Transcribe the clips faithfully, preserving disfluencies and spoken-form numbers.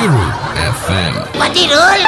Guru F M. Patirul.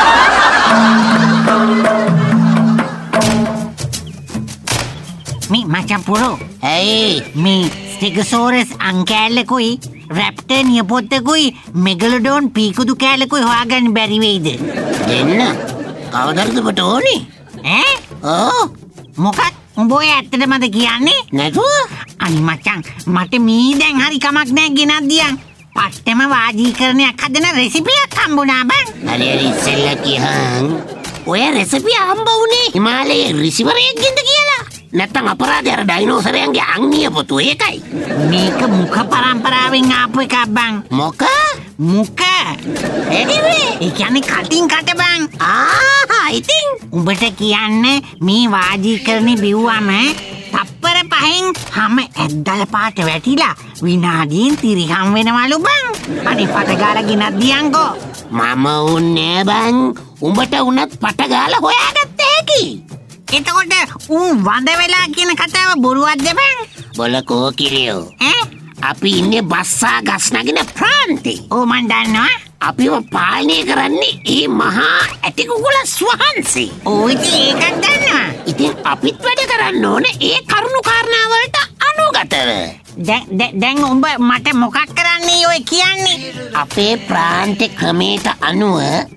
Mi macam puro. Hey, Mi Stegosaurus අංකෑල්ලකුයි රැප්ටර් නියපොත්තකුයි මෙගලොඩෝන් පීකුදු කෑල්ලකුයි හොයාගන්න බැරි වෙයිද? දෙන්න. කවදද ඔබට ඕනේ? ඈ? ඕ, මොකක්? උඹ ඔය ඇත්තටමද කියන්නේ? නැතුව? අනි මචං මට මී දැන් හරි කමක් නැහැ ගෙනත් දියන්. පට්ටම වාජීකරණයක් හදන රෙසිපියක් හම්බුණා බං. හරි හරි ඉස්සෙල්ලා කියහන්. ඔය රෙසිපිය හම්බ වුණේ හිමාලයේ ඍෂිවරයෙක්ගෙන්ද කියලා? නැත්තම් අපරාධය අර ඩයිනෝසරයන්ගේ අංගිය පොතු ඒකයි. මේක මුඛ පරම්පරාවෙන් ආපු එකක් බං. මොක? මුඛ. එදිවේ. ඒ කියන්නේ කටින් කට බං. ආහා ඉතින් උඹට කියන්නේ මේ වාජීකරණේ බිව්වම තප්පර පහෙන් හැම ඇද්දල පාට වැටිලා විනාඩියෙන් තිරිහම් වෙනවලු බං. අනේ පට ගාලා ගෙනත් දියන්කෝ. මම උන්නේ බං. උඹට උනත් පට ගාලා හොයාගත්ත හැකි. එතකොට උන් වඳ වෙලා කියන කතාව බොරුවක්ද බං? බොල කෝකිලියෝ. ඈ? අපි ඉන්නේ බස්සා ගස් නගින ප්‍රාන්තේ. ඕ මන් දන්නවා. අපිව පාලනය කරන්නේ ඒ මහා ඇටි කුකුලස් වහන්සේ. ඕ ඉතින් ඒකත් දන්නවා. ඉතින් අපිත් වැඩ කරන්න ඕනේ ඒ කරුණු කාරණා වලට අනුගතව. දැන් දැන් උඹ මට මොකක් කරන්නේ ඔය කියන්නේ? අපේ ප්‍රාන්තේ ක්‍රමයට අනුව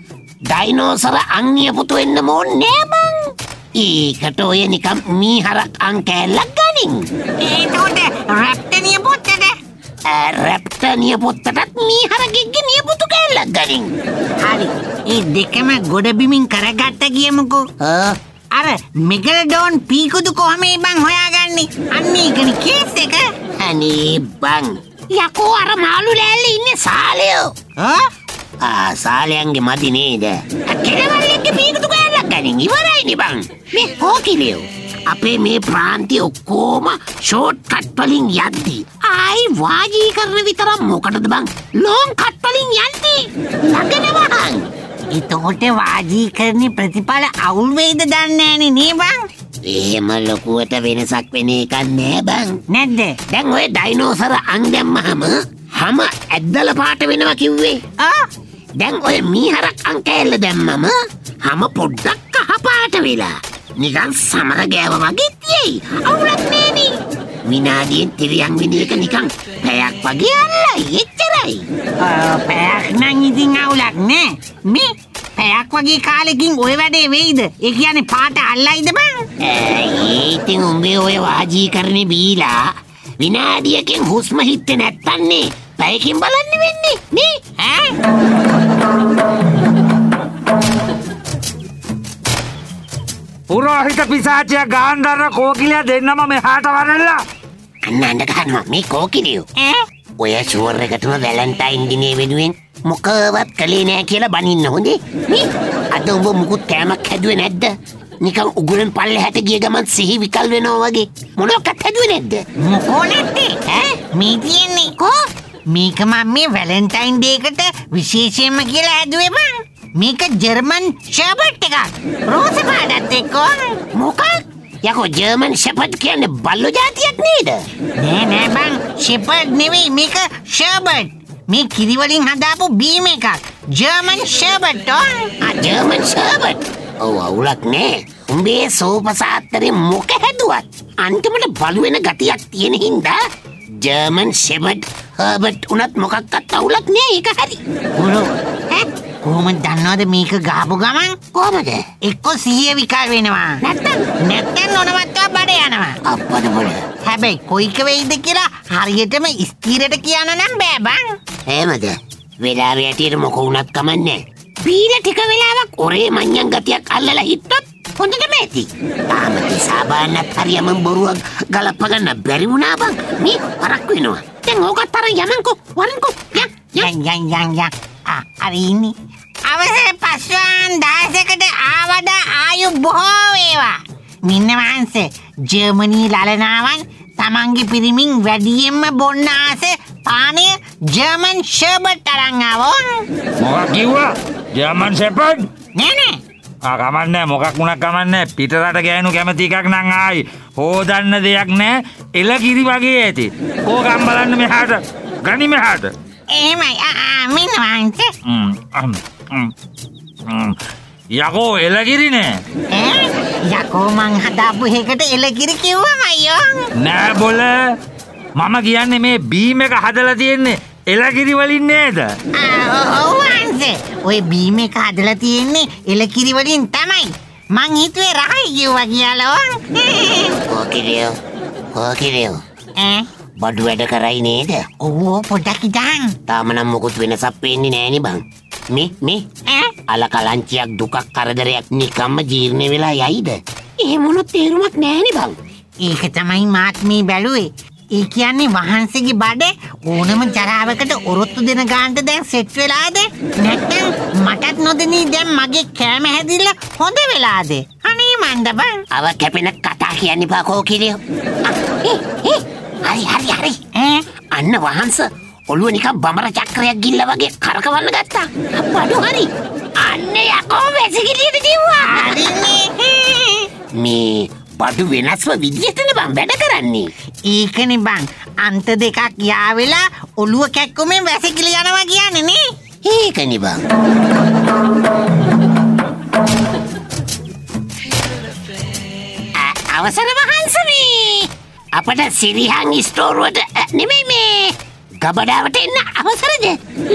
ඩයිනෝසර අන්‍ය පුතු වෙන්න ඕනේ බං. ඒකට ඔය නිකම් මීහරක් අංකෑල්ලක් ගනින්. ඒතකොට රැප්ටර් නියපොත්තද? රැප්ටර් නියපොත්තටත් මීහරගෙක්ගේ නියපොතු කෑල්ලක් ගනින්. හරි. ඒ දෙකම ගොඩ බිමින් කරගත්ත කියමුකෝ. ආ අර මෙගලොඩෝන් පීකුදු කොහමයි බං හොයාගන්නේ? අන්න ඒකනේ කේස් එක. අනේ බං. යකෝ අර මාළු ලෑල්ලේ ඉන්නේ සාලයෝ. ආ? ආ සාලයන්ගේ මදි නේද? කෙලවල්ලෙක්ගේ පීකුදු කෑල්ලක් ගනින් ඉවරයිනේ බං. මේ කෝකිලියෝ. අපේ මේ ප්‍රාන්තිය ඔක්කොම ෂෝට් කට් වලින් යද්දි ආයි වාජීකරණ විතරක් මොකටද බං? ලොං කට් වලින් යන්නේ. ළඟනවහන්. එතකොට වාජීකරණේ ප්‍රතිඵල අවුල් වෙයිද දන්නේ නැනේ නේ බං? එහෙම ලොකුවට වෙනසක් වෙන එකක් නෑ බං. නැද්ද? දැන් ඔය ඩයිනෝසර අං දැම්මහම හැම ඇද්දල පාට වෙනවා කිව්වේ. ආ? දැන් ඔය මීහරක් අං කෑල්ල දැම්මම හැම පොඩ්ඩක් කහ පාට වෙලා නිකන් සමර ගෑව වගේ තියෙයි. අවුලක් නෑනේ. විනාඩියෙන් තිරියන් වෙන එක නිකන් පැයක් වගේ අල්ලයි. එච්චරයි. පැයක් නම් ඉතින් අවුලක් නෑ. මේ පැයක් වගේ කාලෙකින් ඔය වැඩේ වෙයිද? ඒ කියන්නේ පාට අල්ලයිද බං? ඒ ඉතින් උඹේ ඔය වාජීකරණේ බීලා විනාඩියකින් හුස්ම හිට්ටේ නැත්තන්නේ පැයකින් බලන්න වෙන්නේ නේ. ඈ? පුරෝහිත පිසාචියා ගාන්ධාර කෝකිලියා දෙන්නම මෙහාට වරෙල්ලා. අන්න අඬ ගන්නවා මේ කෝකිලියෝ. ඈ? ඔය ෂුවර් එකටම වැලන්ටයින් දිනේ වෙනුවෙන් මොකවත් කළේ නෑ කියලා බනින්න හොඳේ. නේ? අද උඹ මුකුත් කෑමක් හැදුවේ නැද්ද? නිකන් උගුරෙන් පල්ලෙහාට ගිය ගමන් සිහි විකල් වෙනවා වගේ. මොනවක්වත් හැදුවේ නැද්ද? මොකෝ නැත්තේ? ඈ? මේ තියෙන්නේ කෝ? මේක මම මේ වැලන්ටයින් ඩේ එකට විශේෂයෙන්ම කියලා හැදුවේ බං. මේක ජර්මන් ෂර්බට් එකක්. රෝස පාටත් එක්ක. මොකක්? යකෝ ජර්මන් ෂෙපර්ඩ් කියන්නේ බල්ලෝ జాතියක් නේද? නෑ නෑ බං ෂෙපර්ඩ් නෙවෙයි මේක ෂර්බට්. මේ කිරි වලින් හදාපු බීම එකක්. ජර්මන් ෂර්බට් ඕ. ආ ජර්මන් ෂර්බට්. ඔව් අවුලක් නෑ. උඹේ සෝපසාත්තරේ මොක හැදුවත් අන්තිමට බලු වෙන ගතියක් තියෙන හින්දා ජර්මන් ෂෙපර්ඩ් හර්බට් උනත් මොකක්වත් අවුලක් නෑ ඒක හරි. පුරෝ ඈ කොහොමද දන්නවද මේක ගහපු ගමන් කොහමද? එක්ක සිහිය විකල් වෙනවා. නැත්තම් නැත්තම් නොනවත්වා බඩ යනවා. අප්පද මොළ. හැබැයි කොයික වෙයිද කියලා හරියටම ස්ථිරට කියන්න නම් බෑ බං. එහෙමද? වෙලාවේ ඇටියට මොක වුණත් කමන්නේ. බීලා ටික වෙලාවක් ඔරේ මඤ්ඤං ගතියක් අල්ලලා හිට්ටොත් හොඳටම ඇති. තාම තිසාබාන්නත් හරියම බොරුවක් ගලප ගන්න බැරි වුණා බං. මේ පරක් වෙනවා. දැන් ඕකත් අර යමන්කෝ වරන්කෝ යන් යන් යන් යන් යන්. ආ අර ඉන්නේ. අවසර පස්වන් දහසකට ආවද ආයු බොහෝ වේවා. මින්න වහන්සේ ජර්මනී ලලනාවන් තමන්ගේ පිරිමින් වැඩියෙන්ම බොන්න ආස පානය ජර්මන් ෂර්බට් අරන් ආවෝ. මොකක් කිව්වා? German shepherd? නෑ නෑ. ආ කමන්නේ මොකක් වුණක් කමන්නේ පිටරට ගෑනු කැමති එකක් නම් ආයි හොදන්න දෙයක් නෑ එල කිරි වගේ ඇති. ඕකම් බලන්න මෙහාට. ගනි මෙහාට. එහෙමයි ආමින් වහන්සේ. ම්, අම්, ම්, ම්. යකෝ එලකිරිනේ ඈ යකෝ මං හදාපු එකට එලකිරි කිව්වම අයියෝ. නෑ බොල මම කියන්නේ මේ බීම එක හදලා තියෙන්නේ එලකිරි වලින් නේද? ඔව් වහන්සේ. ඔය බීම එක හදලා තියෙන්නේ එලකිරි වලින් තමයි. මං හිතුවේ රහයි කිව්වා කියලා. ඕකිලියෝ ඕකිලියෝ ඈ බඩු වැඩ කරයි නේද? ඔව් පොඩ්ඩක් ඉඳන්. තාම නම් මොකුත් වෙනසක් පේන්නේ නෑනේ බං. මේ මේ ඈ අල කලංචියක් දුකක් කරදරයක් නිකම්ම ජීර්ණ වෙලා යයිද? එහෙම මොනොත් තේරුමක් නෑනේ බං. ඒක තමයි මාත් මේ බැලුවේ. ඒ කියන්නේ වහන්සේගේ බඩ ඕනම ජරාවකට ඔරොත්තු දෙන ගානට දැන් සෙට් වෙලාද? නැත්නම් මටත් නොදෙනී දැන් මගේ කෑම හැදිලා හොඳ වෙලාද? අනේ මන්ද බං. අව කැපෙන කතා කියන්නේ බා කෝකිලියෝ. හරි හරි හරි. ඈ අන්න වහන්ස ඔළුව නිකන් බමර චක්‍රයක් ගිල්ල වගේ කරකවන්න ගත්තා. බඩු හරි. අන්න යකෝ වැසිකිළියට කිව්වා. හරිනේ. මේ බඩු වෙනස්ව විදියටනේ බං වැඩ කරන්නේ. ඒකනේ බං අන්ත දෙකක් යා වෙලා ඔළුව කැක්කුමෙන් වැසිකිලි යනවා කියන්නේ නේ. ඒකනේ බං. අ- අවසර වහන්සනේ. අපට සිරිහන් ස්ටෝරුවට නෙමෙයි මේ ගබඩාවට එන්න අවසරද?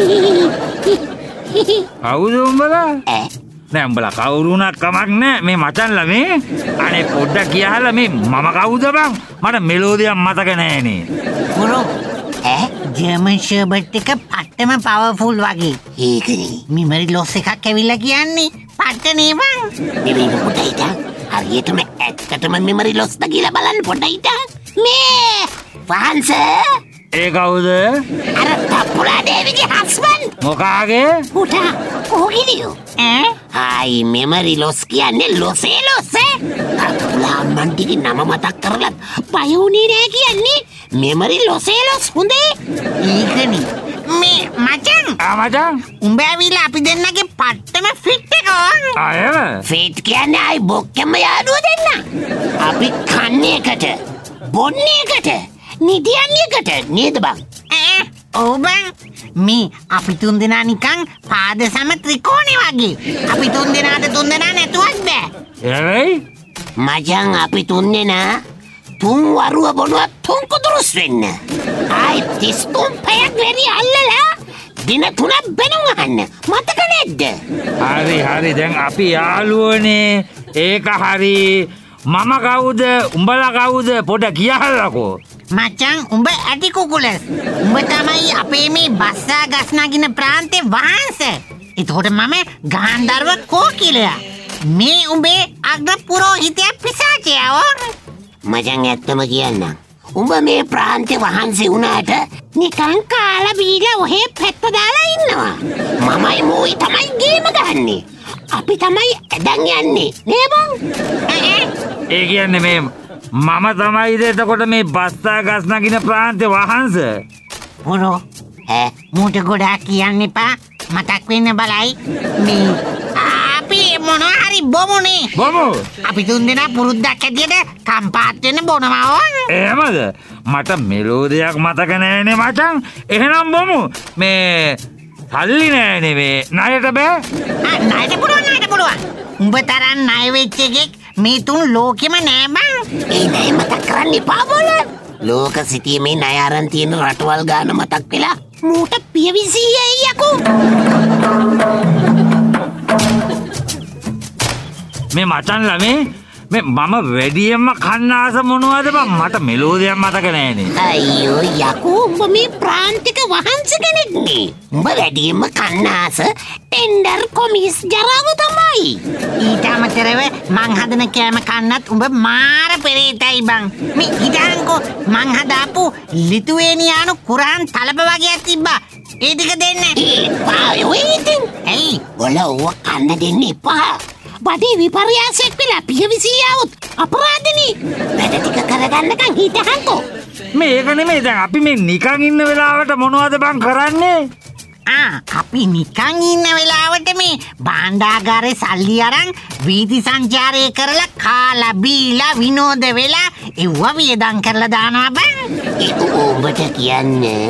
කවුද උඹලා? ඈ නෑ උඹලා කවුරුණක් කමක් නෑ මේ මචන්ලා මේ අනේ පොඩ්ඩක් කියහලා මේ මම කවුද බං? මට මෙලෝදියක් මතක නෑනේ. පුරෝ ඈ ජර්මන් ෂර්බට් එක පට්ටම පවර්ෆුල් වගේ. ඒකනේ. මෙමරි ලොස් එකක් ඇවිල්ලා කියන්නේ පට්ටනේ බං. මෙවි පොඩ්ඩක් හිටන්. හරියටම ඇත්තටම මෙමරි ලොස්ද කියලා බලන්න පොඩ්ඩක් හිටන්. මේ වහන්ස ඒ කවුද? අර තප්පුලා දේවිගේ හස්බන්ඩ්. මොකාගේ? උටා ඕගිලියෝ. ඈ ආයි මෙමරි ලොස් කියන්නේ ලොසේ ලොස්සේ. තප්පුලා අම්මන්ටිගේ නම මතක් කරලත් බය වුණේ නෑ කියන්නේ. මෙමරි ලොසේ ලොස් හොඳේ. ඒකනේ. මේ මචං ආ මචං උඹ ඇවිල්ලා අපි දෙන්නගේ පට්ටම ෆිට් එක ඕන්. ආයෙම ෆේට් කියන්නේ ආයි බොක්කෙම යාළුව දෙන්න. අපි කන්නේ එකට, බොන්නේ එකට, නිදියන්නේ එකට නේද බං? ඈ ඔව් බං. මේ අපි තුන් දෙනා නිකන් පාද සම ත්‍රිකෝණේ වගේ. අපි තුන් දෙනාට තුන් දෙනා නැතුවත් බෑ. එවෙයි මචං අපි තුන් දෙනා තුන් වරුව බොනුවත් තුන් කුදුරුස් වෙන්න. ආයි තිස් තුන් පැයක් වැඩි අල්ලලා දින තුනක් බැනුම් අහන්න. මතක නැද්ද? හරි හරි දැන් අපි යාළුවනේ ඒක හරි මම කවුද උඹලා කවුද පොඩ කියහල්ලකෝ. මචං උඹ ඇටි කුකුලස්. උඹ තමයි අපේ මේ බස්සා ගස් නගින ප්‍රාන්තේ වහන්ස. එතකොට මම ගාන්ධර්ව කෝකිලයා. මේ උඹේ අග්‍ර පුරෝහිතය පිසාචයා. මචං ඇත්තම කියන්නම්. උඹ මේ ප්‍රාන්තේ වහන්සේ වුණාට නිකන් කාලා බීලා ඔහේ පැත්ත දාලා ඉන්නවා. මමයි මෝයි තමයි ගේම ගහන්නේ. අපි තමයි ඇදන් යන්නේ නේ බං? ඒ කියන්නේ මේ මම තමයිද එතකොට මේ බස්සා ගස් නගින ප්‍රාන්තේ වහන්ස? පුරෝ ඈ මූට ගොඩාක් කියන්න එපා. මතක් වෙන්න බලයි. මේ අපි මොනවා හරි බොමුනේ. බොමු අපි තුන් දෙනා පුරුද්දක් ඇටියට කම්පාත් වෙන්න බොනවා ඕන. එහෙමද? මට මෙලෝදියක් මතක නෑනේ මචං. එහෙනම් බොමු. මේ සල්ලි නෑනේ මේ ණයට බෑ. ආ ණයට පුළුවන් ණයට පුළුවන්. උඹ තරම් ණය වෙච්ච එකෙක් මේ තුන් ලෝකෙම නෑ බං. ඒ නෑ මතක් කරන්න එපා බෝල. ලෝක සිටියේ ණය අරන් තියෙන රටවල් ගාන මතක් වෙලා මූට පියවිසීයයි යකෝ. මේ මචන්ලා මේ මේ මම වැඩියෙන්ම කන්න ආස මොනවද බං? මට මෙලෝදියක් මතක නෑනේ. අයියෝ යකෝ උඹ මේ ප්‍රාන්තික වහන්ස කෙනෙක් නේ. උඹ වැඩියෙන්ම කන්න ආස ටෙන්ඩර් කොමිස් ජරාව තමයි. ඊට අමතරව මං හදන කෑම කන්නත් උඹ මාර පෙරේතයි බං. මේ හිතන්කෝ මං හදාපු ලිතුවේනියානු කුරාන් තලප වගේ තිබ්බා. ඒ ටික දෙන්න. එපා ඔය ඉතින්. ඇයි? ඔල ඕව කන්න දෙන්න එපා. බඩේ විපර්යාසයක් වෙලා පියවිසී આવොත් අපරාධනේ. වැඩ ටික කරගන්නකන් හිටහන්කෝ. මේ ඒක නෙමෙයි දැන් අපි මේ නිකන් ඉන්න වෙලාවට මොනවද බං කරන්නේ? ආ අපි නිකන් ඉන්න වෙලාවට මේ භාණ්ඩාගාරේ සල්ලි අරන් වීදි සංචාරය කරලා කාලා බීලා විනෝද වෙලා එව්ව වියදම් කරලා දානවා බං. ඒක උඹට කියන්නේ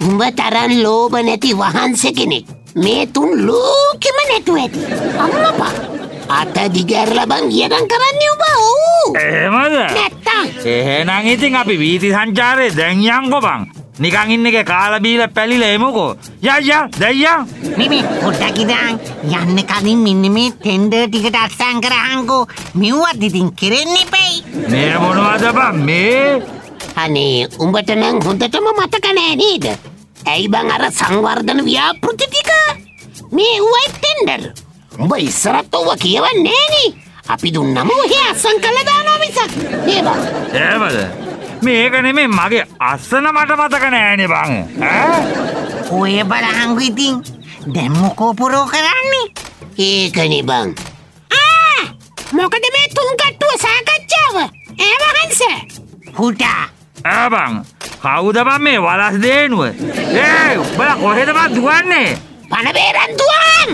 උඹ තරම් ලෝභ නැති වහන්සේ කෙනෙක් මේ තුන් ලෝකෙම නැතුව ඇති. අම්මපා අත දිගැරලා බං ගියනම් කරන්නේ උඹ. ඔව් එහෙමද? නැත්තම් එහෙනම් ඉතින් අපි වීථි සංචාරේ දැන් යන්කෝ බං. නිකන් ඉන්න එකේ කාලා බීලා පැලිලා එමුකෝ. යා යා දැන් යන්. මේ මේ පොඩ්ඩක් ඉඳන් යන්න කලින් මෙන්න මේ ටෙන්ඩර් ටිකට අත්සන් කරහන්කෝ. මෙව්වත් ඉතින් කෙරෙන්න එපැයි. මේ මොනවද බං මේ? අනේ උඹට නම් හොඳටම මතක නෑ නේද? ඇයි බං අර සංවර්ධන ව්‍යාපෘති ටික මේ උවයි ටෙන්ඩර් උඹ ඉස්සරත් ඔව කියවන්නේ නෑනේ. අපි දුන්නම ඔහේ අස්සන් කළා දානවා මිසක් නේ බං. එහෙමද? මේක නෙමෙයි මගේ අස්සන මට මතක නෑනේ බං. ඈ ඔය බලහන්කෝ ඉතින් දැන් මොකෝ පුරෝ කරන්නේ? ඒකනේ බං. ආ මොකද මේ තුන් කට්ටුව සාකච්ඡාව? ඒ වහන්සේ හුටා ඈ බං කවුද බං මේ වලස් දේනුව? ඒ බල කොහෙද බං දුවන්නේ? පණ බේරන් දුවන්.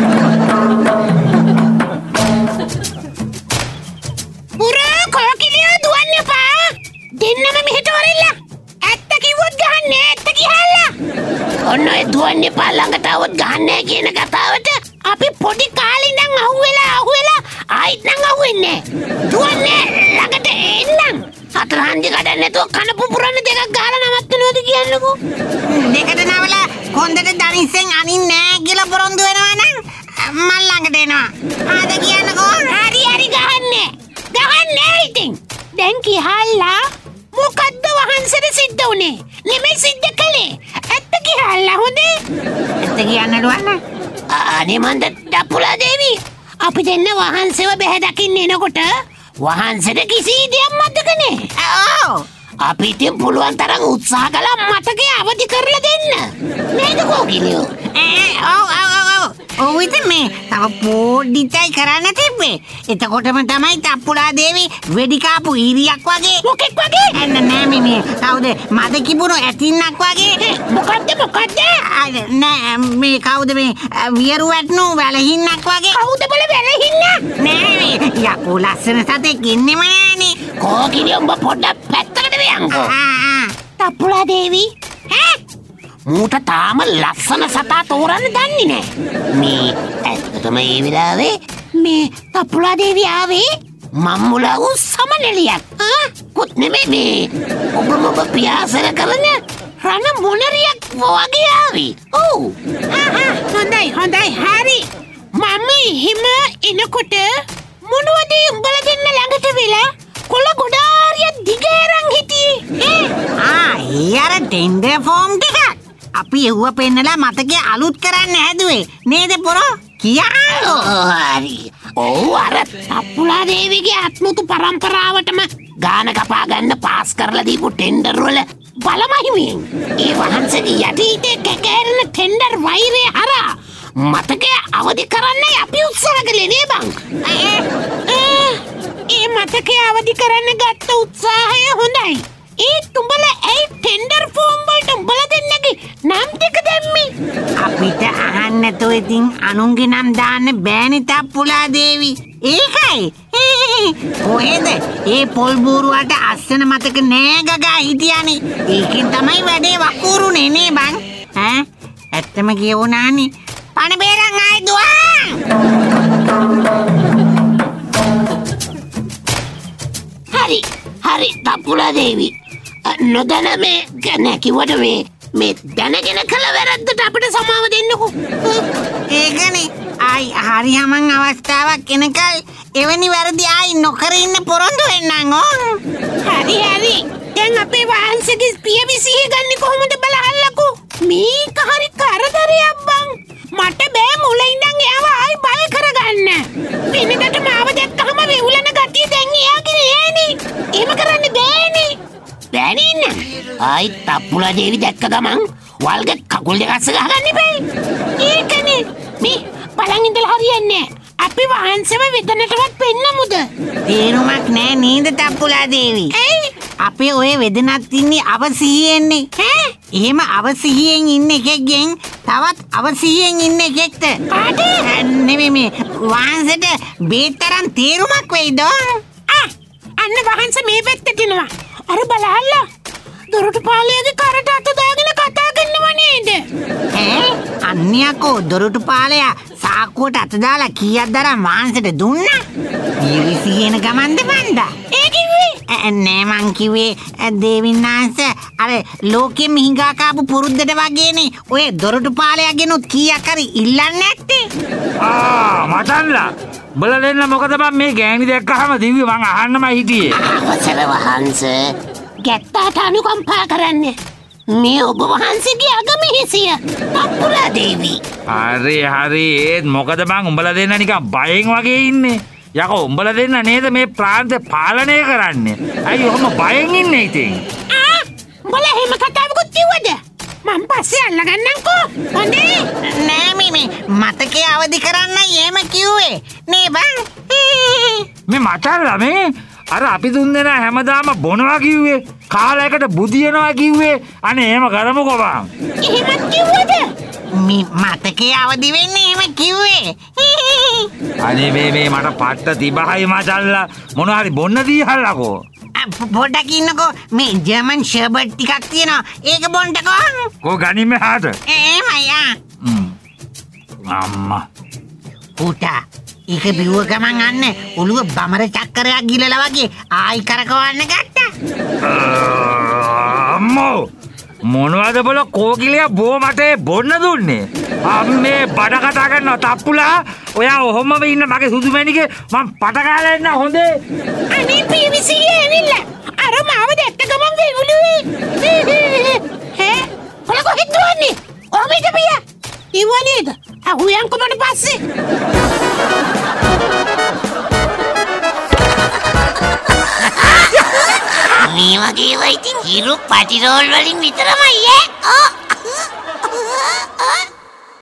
පුරා කොකිලිය දුවන්න එපා. දෙන්නම මෙහෙට වරෙල්ලා. ඇත්ත කිව්වොත් ගහන්නේ ඇත්ත කියලා. ඔන්න ඔය දුවන්න එපා ළඟට આવොත් ගහන්නේ කියන කතාවට අපි පොඩි කාලේ ඉඳන් අහුවෙලා අහුවෙලා ආයිත් නම් අහුවෙන්නේ. දුවන්නේ ළඟට එන්නම්. හතර හන්දි කඩන්න නැතුව කන පුපුරන්න දෙකක් ගහලා නවත්තනවද කියන්නකෝ. දෙකට නවලා කොන්දට දනිස්සෙන් අනින් නෑ කියලා පොරොන්දු වෙනවා නම් මල් ළඟට එනවා. ආද කියන්නකෝ. හරි හරි ගහන්නේ. ගහන්නේ ඉතින්. දැන් කිහල්ලා මොකද්ද වහන්සේට සිද්ධ උනේ? නෙමෙයි සිද්ධ කළේ. ඇත්ත කිහල්ලා හොඳේ. ඇත්ත කියන්න දුවන්න. අනේ මන්ද ඩප්පුලා දේවි. අපි දෙන්න වහන්සේව බැහැ දකින්න එනකොට වහන්සේට කිසි දෙයක් මතක නෑ. ඔව්. අපි ඉතින් පුළුවන් තරම් උත්සාහ කළා මතකය අවදි කරලා දෙන්න. නේද කොකිලියෝ? ඒ ඔව් ඔව් ඔව්. ඔව් ඉතින් මේ තව පොඩ්ඩිටයි කරන්න තිබ්බේ. එතකොටම තමයි තප්පුලා දේවි වෙඩි කාපු ඊරියක් වගේ. මොකෙක් වගේ? එන්න නෑ මේ මේ කවුද මද කිපුණු ඇතින්නක් වගේ. මොකද්ද මොකද්ද? නෑ මේ කවුද මේ වියරු වැට්නු වැලහින්නක් වගේ. කවුද බල වැලහින්න? නෑ මේ යකෝ ලස්සන සතෙක් ඉන්නෙම නෑනේ. කොකිලියෝ උඹ පොඩ්ඩක් පැත්තකට වෙයන්කෝ. ආ ආ. තප්පුලා දේවි ඈ මූට තාම ලස්සන සතා තෝරන්න දන්නේ නෑ. මේ ඇත්තටම ඒ වෙලාවේ මේ තප්පුලා දේවි ආවේ මම්මුලා වූ සමනලියක්. ආ කුත් නෙමෙයි මේ ඔබ ඔබ පියාසර කරන රණ මොනරියක් වගේ ආවේ. ඔව්. හොඳයි හොඳයි හරි. මම හිම එනකොට මොනවද උඹලා දෙන්න ළඟට වෙලා කොළ ගොඩාරිය දිගෑරන් හිටියේ. ආ ඊයර ටෙන්ඩර් ෆෝම් ටික අපි එව්ව පෙන්නලා මතකය අලුත් කරන්න හැදුවේ නේද පොරෝ? කියන්නකෝ. හරි. ඔව් අර තප්පුලා දේවිගේ අත්මුතු පරම්පරාවටම ගාන කපා ගන්න පාස් කරලා දීපු ටෙන්ඩර් වල බලමහිමින් ඒ වහන්සේගේ යටිහිතේ කැකෑරෙන ටෙන්ඩර් වෛරය හරහා මතකය අවදි කරන්නයි අපි උත්සාහ කළේ නේ බං. ඒ මතකය අවදි කරන්න ගත්ත උත්සාහය හොඳයි. ඒ තුඹල ඇයි ටෙන්ඩර් ෆෝම් වලට උඹලා දෙන්නගේ නම් දෙක දැම්මේ? අපිට අහන්න නැතුව ඉතින් අනුන්ගේ නම් දාන්න බෑනේ තප්පුලා දේවි. ඒකයි. කොහෙද? ඒ පොල් බූරුවට අස්සන මතක නෑ ගගා හිටියානේ. ඒකෙන් තමයි වැඩේ වකුරුනේ නේ බං. ඈ ඇත්තම කියවුණානේ. පණ බේරන් ආයි දුවා. හරි හරි තප්පුලා දේවි. නොදැන මේ ගැන කිව්වට මේ මේ දැනගෙන කළ වැරද්දට අපිට සමාව දෙන්නකෝ. ඒකනේ. ආයි හරි යමන් අවස්ථාවක් එනකල් එවැනි වැරදි ආයි නොකර ඉන්න පොරොන්දු වෙන්නම් ඕන. හරි හරි. දැන් අපේ වහන්සේගේ පියවි සිහිය ගන්න කොහොමද බලහල්ලකෝ. මේක හරි කරදරයක් බං. මට බෑ මුල ඉඳන් එයාව ආයි බය කරගන්න. වෙනකට මාව දැක්කම වෙවුලන ගතිය දැන් එයාගේ නෑනේ. එහෙම කරන්න බෑනේ. බෑනේ නෑ. ආයි තප්පුලා දේවි දැක්ක ගමන් වල්ගේ කකුල් දෙක අස්ස ගහගන්න ඉපේ. ඒකනේ. මේ බලන් ඉඳලා හරියන්නේ නෑ. අපි වහන්සේව වෙදනටවත් පෙන්නමුද? තේරුමක් නෑ නේද තප්පුලා දේවි? ඇයි? අපේ ඔය වෙදනත් ඉන්නේ අවසිහියෙන්නේ. ඈ? එහෙම අවසිහියෙන් ඉන්න එකෙක්ගෙන් තවත් අවසිහියෙන් ඉන්න එකෙක්ට කාට? නෙමෙයි මේ වහන්සේට බේතරම් තේරුමක් වෙයිද? ආ අන්න වහන්සේ මේ පැත්තට එනවා. අර බලහල්ලා දොරටු පාලයේගේ කරට අත දාගෙන කතා කරනව නේද? ඈ අන්‍යකෝ දොරටු පාලයා සාක්කුවට අත දාලා කීයක් දරන් වහන්සේට දුන්නා? ඊරිසි කියන ගමන්ද බණ්ඩා? ඒ කිව්වේ ඈ නෑ මං කිව්වේ දේවින් වහන්සේ අර ලෝකෙම හිඟා කාපු පුරුද්දට වගේනේ ඔය දොරටු පාලයාගෙනුත් කීයක් හරි ඉල්ලන්නේ නැත්තේ. ආ මචල්ලා උඹලා දෙන්න මොකද බං මේ ගෑණි දැක්කහම දිව්වේ මං අහන්නමයි හිටියේ. අවසර වහන්ස ගැත්තාට අනුකම්පා කරන්න. මේ ඔබ වහන්සේගේ අගමහිසිය පප්පුලා දේවී. හරි හරි ඒත් මොකද බං උඹලා දෙන්න නිකන් බයෙන් වගේ ඉන්නේ. යකෝ උඹලා දෙන්න නේද මේ ප්‍රාන්තය පාලනය කරන්නේ? අයි ඔහොම බයෙන් ඉන්නේ ඉතින්. ආ උඹලා එහෙම කතාවකුත් කිව්වද? මං පස්සේ අල්ලගන්නම්කෝ. හොඳේ නෑ මේ මතකේ අවදි කරන්නයි එහෙම කිව්වේ නේ බං. මේ මචල්ලා මේ අර අපි තුන් දෙනා හැමදාම බොනවා කිව්වේ කාලා එකට බුදියනවා කිව්වේ අනේ එහෙම කරමුකෝ බං. එහෙමත් කිව්වද? මේ මතකේ අවදි වෙන්නේ එහෙම කිව්වේ. අනේ මේ මේ මට පට්ට තිබහයි මචල්ලා මොනවා හරි බොන්න දීහල්ලකෝ. පොඩ්ඩක් ඉන්නකෝ මේ ජර්මන් ෂර්බට් ටිකක් තියෙනවා ඒක බොන්නකෝ. කෝ ගනින්න හාට. එහෙමයි ආ. අම්මා. පුතා ඒක බිව්ව ගමන් අන්න ඔළුව බමර චක්කරයක් ගිලලා වගේ ආයි කරකවන්න ගත්තා. අම්මෝ මොනවද බල කෝකිලිය බෝ මට බොන්න දුන්නේ? අම්මේ බඩ කතා කරනවා තප්පුලා. ඔයා ඔහොමම ඉන්න මගේ සුදු මැණිකේ මං පට කාලා එන්න හොඳේ. අනේ පීවිසී ඇවිල්ලා අර මාව දැක්ක ගමන් වෙවුලුවේ. ඈ ඔල කොහෙද දුවන්නේ? ඔහම ඉඳපියා. ඉවනේද? අහුයන්කො මට පස්සේ. මේ වගේ ඒවා ඉතින් හිරු පටිරෝල් වලින් විතරමයි ඈ.